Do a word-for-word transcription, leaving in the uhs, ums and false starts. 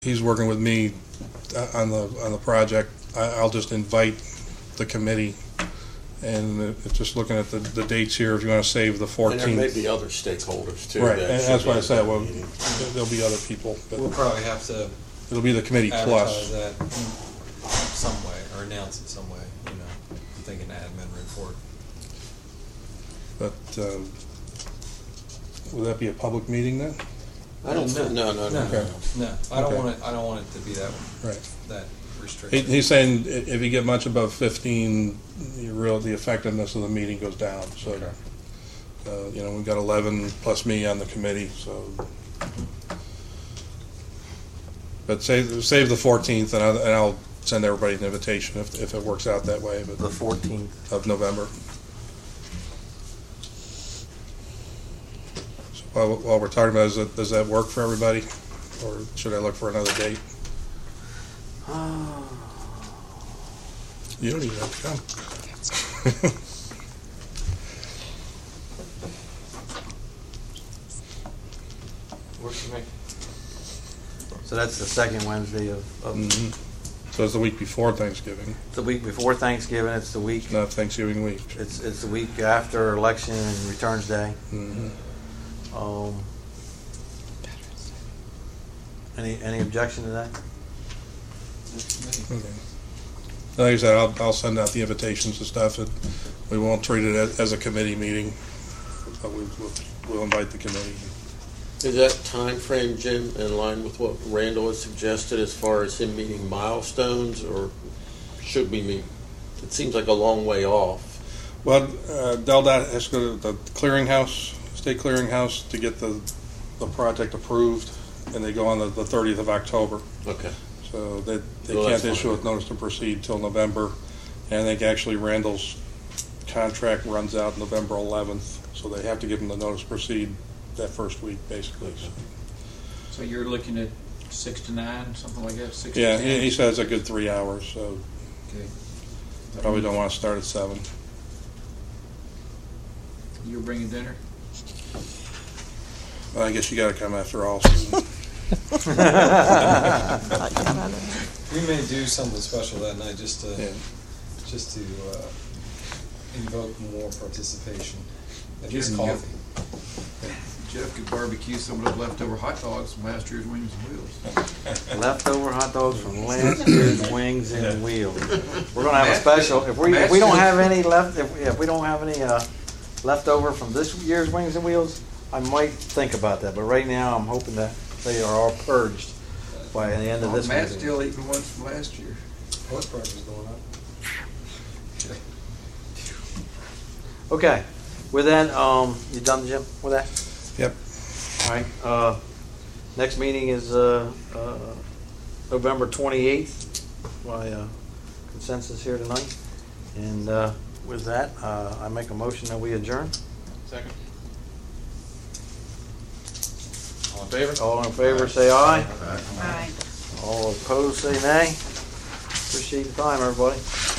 He's working with me on the on the project. I, I'll just invite the committee, and it's just looking at the, the dates here. If you want to save the fourteenth, and there may be other stakeholders too. Right, that and that's why I said, well, meeting. there'll be other people. But We'll probably have to it'll be the committee advertise plus. that some way, or announce it some way, you know, I'm thinking admin report. But um, will that be a public meeting then? I don't think, no, no, no. No, Okay. no, I don't Okay. want it, I don't want it to be that, Right. that He, restricted. he's saying i- if you get much above fifteen, you real the effectiveness of the meeting goes down. So, Okay. uh, you know, we've got eleven plus me on the committee. So, but save save the fourteenth, and I'll, and I'll send everybody an invitation if if it works out that way. But The fourteenth. of November. So while, while we're talking about, it, does, it, does that work for everybody, or should I look for another date? You don't even have to come. Works for me. So that's the second Wednesday of, of Mhm. So it's the week before Thanksgiving, the week before Thanksgiving. It's the week. not Thanksgiving week. It's it's the week after Election and Returns Day. Mm-hmm. Um, any any objection to that? Okay. Like I said, I'll, I'll send out the invitations and stuff, and we won't treat it as, as a committee meeting, but we, we'll, we'll invite the committee. Is that time frame, Jim, in line with what Randall has suggested as far as him meeting milestones, or should we meet? It seems like a long way off. Well, uh, DelDOT has to go to the clearinghouse, state clearinghouse, to get the, the project approved, and they go on the, the thirtieth of October. Okay. So they, they Well, can't that's issue a fine. notice to proceed till November. And I think actually Randall's contract runs out November eleventh, so they have to give them the notice to proceed that first week, basically. So, So you're looking at six to nine, something like that? Six yeah, to he, ten? he says a good three hours, so Okay. probably don't want to start at seven. You're bringing dinner? Well, I guess you got to come after all. So. We may do something special that night, just to, Yeah. just to uh, invoke more participation. At Yes, least and coffee. Jeff could barbecue some of those leftover hot dogs from last year's Wings and Wheels. Leftover hot dogs from last year's Wings and Wheels. We're gonna have a Matt's special. If we if we don't Matt's have any left, if, if we don't have any uh, leftover from this year's Wings and Wheels, I might think about that. But right now, I'm hoping that they are all purged by the end of Oh, this Matt's meeting. still eating ones from last year. Pork price is going up. Okay. With that, um, you done, Jim? With that? Yep. All right. Uh, next meeting is uh, uh, November twenty-eighth by uh, consensus here tonight. And uh, with that, uh, I make a motion that we adjourn. Second. All in favor? All in favor, say aye. Aye. All opposed, say nay. Appreciate the time, everybody.